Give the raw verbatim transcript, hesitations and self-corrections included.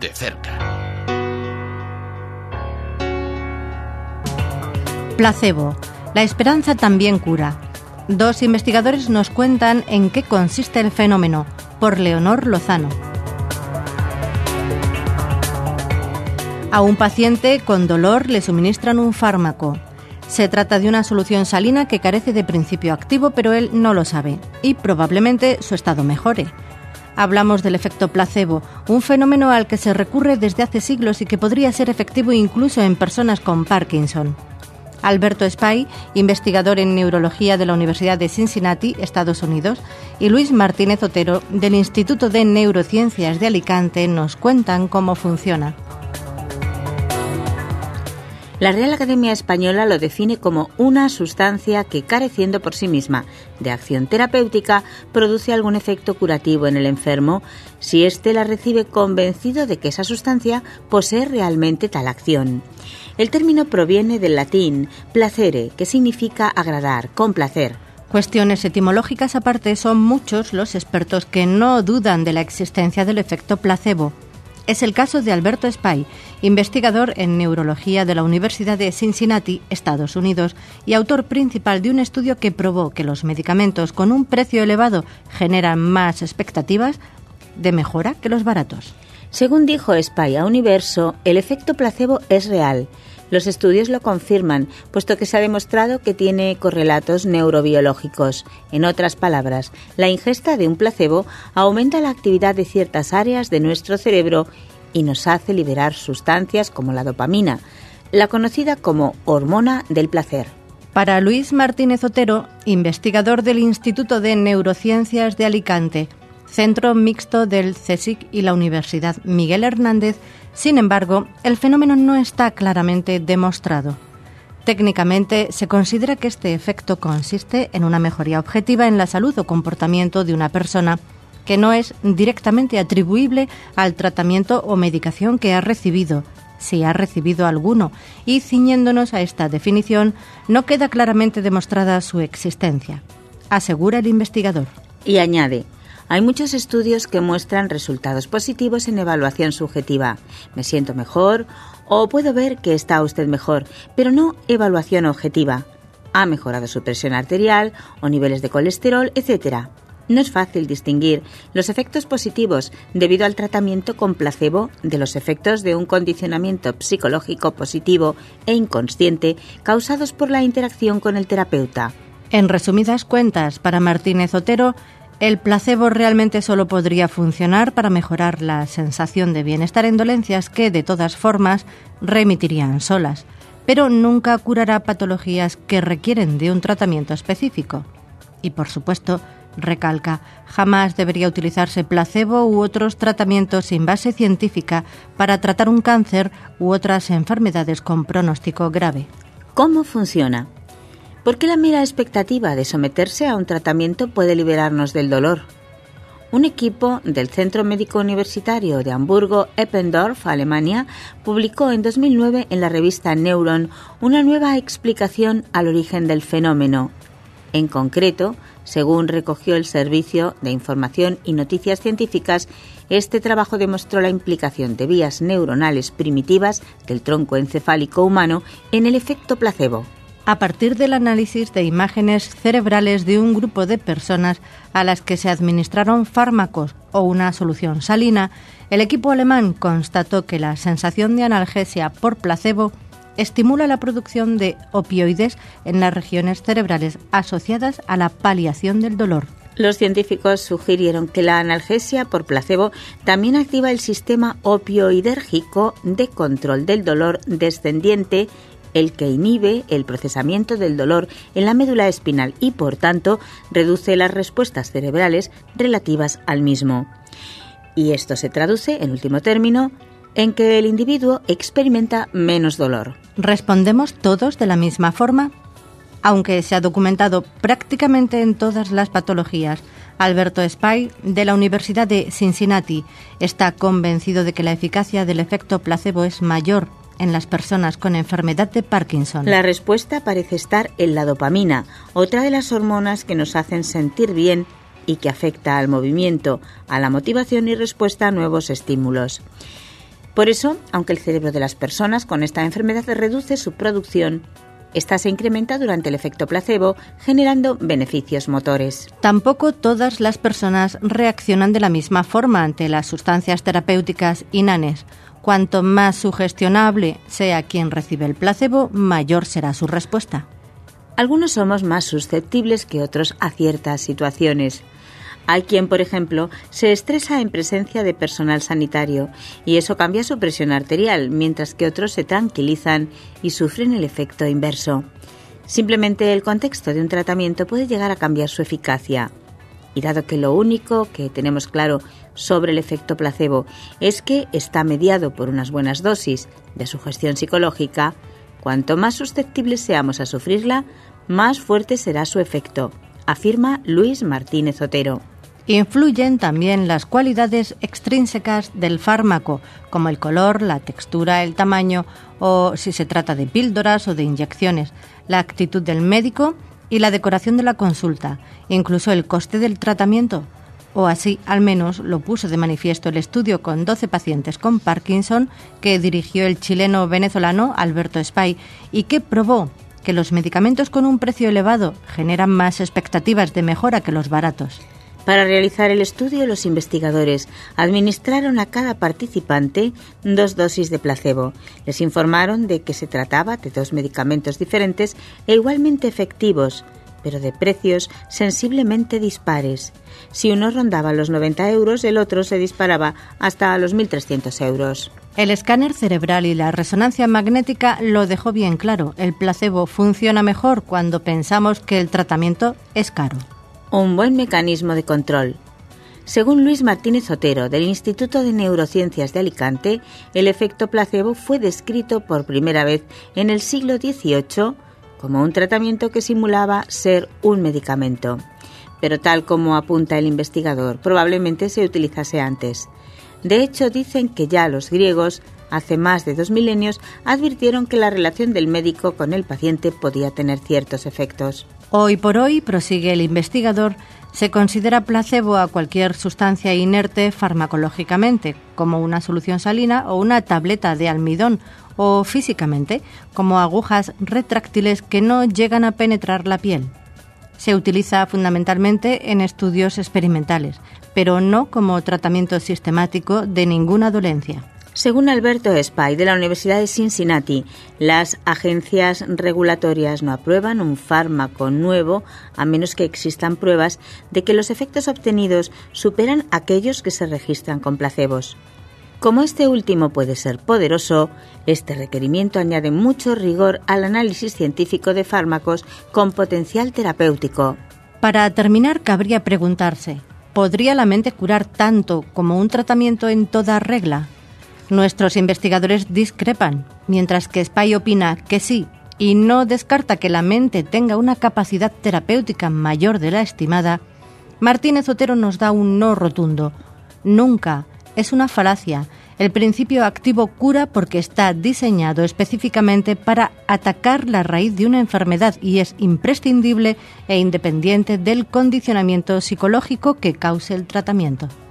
de cerca. Placebo. La esperanza también cura. Dos investigadores nos cuentan en qué consiste el fenómeno, por Leonor Lozano. A un paciente con dolor le suministran un fármaco. Se trata de una solución salina que carece de principio activo, pero él no lo sabe y probablemente su estado mejore. Hablamos del efecto placebo, un fenómeno al que se recurre desde hace siglos y que podría ser efectivo incluso en personas con Parkinson. Alberto Spay, investigador en neurología de la Universidad de Cincinnati, Estados Unidos, y Luis Martínez Otero, del Instituto de Neurociencias de Alicante, nos cuentan cómo funciona. La Real Academia Española lo define como una sustancia que, careciendo por sí misma de acción terapéutica, produce algún efecto curativo en el enfermo si éste la recibe convencido de que esa sustancia posee realmente tal acción. El término proviene del latín placere, que significa agradar, complacer. Cuestiones etimológicas aparte, son muchos los expertos que no dudan de la existencia del efecto placebo. Es el caso de Alberto Spay, investigador en neurología de la Universidad de Cincinnati, Estados Unidos, y autor principal de un estudio que probó que los medicamentos con un precio elevado generan más expectativas de mejora que los baratos. Según dijo Spay a Universo, el efecto placebo es real. Los estudios lo confirman, puesto que se ha demostrado que tiene correlatos neurobiológicos. En otras palabras, la ingesta de un placebo aumenta la actividad de ciertas áreas de nuestro cerebro y nos hace liberar sustancias como la dopamina, la conocida como hormona del placer. Para Luis Martínez Otero, investigador del Instituto de Neurociencias de Alicante, centro mixto del CSIC y la Universidad Miguel Hernández, sin embargo, el fenómeno no está claramente demostrado. Técnicamente, se considera que este efecto consiste en una mejoría objetiva en la salud o comportamiento de una persona, que no es directamente atribuible al tratamiento o medicación que ha recibido, si ha recibido alguno, y ciñéndonos a esta definición, no queda claramente demostrada su existencia, asegura el investigador. Y añade: hay muchos estudios que muestran resultados positivos en evaluación subjetiva. Me siento mejor o puedo ver que está usted mejor, pero no evaluación objetiva. Ha mejorado su presión arterial o niveles de colesterol, etcétera. No es fácil distinguir los efectos positivos debido al tratamiento con placebo de los efectos de un condicionamiento psicológico positivo e inconsciente causados por la interacción con el terapeuta. En resumidas cuentas, para Martínez Otero, el placebo realmente solo podría funcionar para mejorar la sensación de bienestar en dolencias que, de todas formas, remitirían solas, pero nunca curará patologías que requieren de un tratamiento específico. Y, por supuesto, recalca, jamás debería utilizarse placebo u otros tratamientos sin base científica para tratar un cáncer u otras enfermedades con pronóstico grave. ¿Cómo funciona? ¿Por qué la mera expectativa de someterse a un tratamiento puede liberarnos del dolor? Un equipo del Centro Médico Universitario de Hamburgo-Eppendorf, Alemania, publicó en dos mil nueve en la revista Neuron una nueva explicación al origen del fenómeno. En concreto, según recogió el Servicio de Información y Noticias Científicas, este trabajo demostró la implicación de vías neuronales primitivas del tronco encefálico humano en el efecto placebo. A partir del análisis de imágenes cerebrales de un grupo de personas a las que se administraron fármacos o una solución salina, el equipo alemán constató que la sensación de analgesia por placebo estimula la producción de opioides en las regiones cerebrales asociadas a la paliación del dolor. Los científicos sugirieron que la analgesia por placebo también activa el sistema opioidérgico de control del dolor descendiente, el que inhibe el procesamiento del dolor en la médula espinal y, por tanto, reduce las respuestas cerebrales relativas al mismo. Y esto se traduce, en último término, en que el individuo experimenta menos dolor. ¿Respondemos todos de la misma forma? Aunque se ha documentado prácticamente en todas las patologías, Alberto Spay, de la Universidad de Cincinnati, está convencido de que la eficacia del efecto placebo es mayor en las personas con enfermedad de Parkinson. La respuesta parece estar en la dopamina, otra de las hormonas que nos hacen sentir bien y que afecta al movimiento, a la motivación y respuesta a nuevos estímulos. Por eso, aunque el cerebro de las personas con esta enfermedad reduce su producción, esta se incrementa durante el efecto placebo, generando beneficios motores. Tampoco todas las personas reaccionan de la misma forma ante las sustancias terapéuticas inanes. Cuanto más sugestionable sea quien recibe el placebo, mayor será su respuesta. Algunos somos más susceptibles que otros a ciertas situaciones. Hay quien, por ejemplo, se estresa en presencia de personal sanitario y eso cambia su presión arterial, mientras que otros se tranquilizan y sufren el efecto inverso. Simplemente el contexto de un tratamiento puede llegar a cambiar su eficacia. Y dado que lo único que tenemos claro sobre el efecto placebo es que está mediado por unas buenas dosis de sugestión psicológica, cuanto más susceptibles seamos a sufrirla, más fuerte será su efecto, afirma Luis Martínez Otero. Influyen también las cualidades extrínsecas del fármaco, como el color, la textura, el tamaño o si se trata de píldoras o de inyecciones, la actitud del médico y la decoración de la consulta, incluso el coste del tratamiento. O así, al menos, lo puso de manifiesto el estudio con doce pacientes con Parkinson que dirigió el chileno-venezolano Alberto Spay y que probó que los medicamentos con un precio elevado generan más expectativas de mejora que los baratos. Para realizar el estudio, los investigadores administraron a cada participante dos dosis de placebo. Les informaron de que se trataba de dos medicamentos diferentes e igualmente efectivos, pero de precios sensiblemente dispares. Si uno rondaba los noventa euros, el otro se disparaba hasta los mil trescientos euros. El escáner cerebral y la resonancia magnética lo dejó bien claro. El placebo funciona mejor cuando pensamos que el tratamiento es caro. Un buen mecanismo de control. Según Luis Martínez Otero, del Instituto de Neurociencias de Alicante, el efecto placebo fue descrito por primera vez en el siglo dieciocho como un tratamiento que simulaba ser un medicamento. Pero tal como apunta el investigador, probablemente se utilizase antes. De hecho, dicen que ya los griegos, hace más de dos milenios, advirtieron que la relación del médico con el paciente podía tener ciertos efectos. Hoy por hoy, prosigue el investigador, se considera placebo a cualquier sustancia inerte farmacológicamente, como una solución salina o una tableta de almidón, o físicamente, como agujas retráctiles que no llegan a penetrar la piel. Se utiliza fundamentalmente en estudios experimentales, pero no como tratamiento sistemático de ninguna dolencia. Según Alberto Spay, de la Universidad de Cincinnati, las agencias regulatorias no aprueban un fármaco nuevo a menos que existan pruebas de que los efectos obtenidos superan aquellos que se registran con placebos. Como este último puede ser poderoso, este requerimiento añade mucho rigor al análisis científico de fármacos con potencial terapéutico. Para terminar, cabría preguntarse, ¿podría la mente curar tanto como un tratamiento en toda regla? Nuestros investigadores discrepan, mientras que Spay opina que sí y no descarta que la mente tenga una capacidad terapéutica mayor de la estimada. Martínez Otero nos da un no rotundo. Nunca. Es una falacia. El principio activo cura porque está diseñado específicamente para atacar la raíz de una enfermedad y es imprescindible e independiente del condicionamiento psicológico que cause el tratamiento.